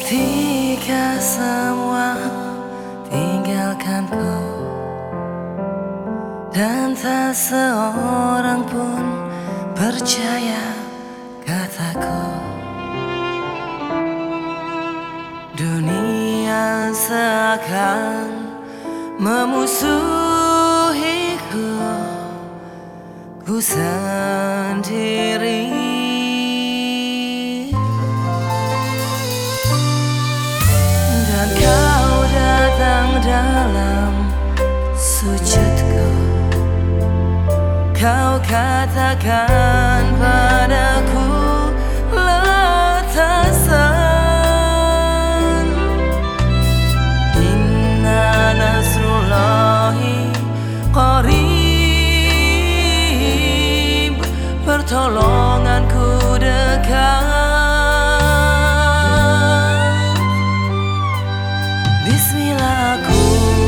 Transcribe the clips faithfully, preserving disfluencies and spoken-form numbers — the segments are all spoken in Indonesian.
Ketika semua tinggalkanku dan tak seorang pun percaya kataku, dunia seakan memusuhiku, ku sendiri. Dan kau datang dalam sujudku, kau katakan padaku letasan, inna nasrullahi qarib, pertolonganku dekat. Bismillah aku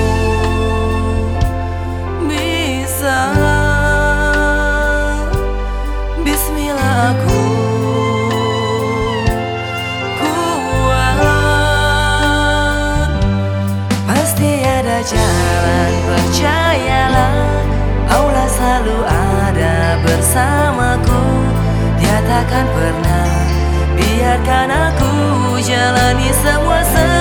bisa, bismillah aku kuat. Pasti ada jalan, percayalah, Allah selalu ada bersamaku. Dia takkan pernah biarkan aku jalani semua sendiri.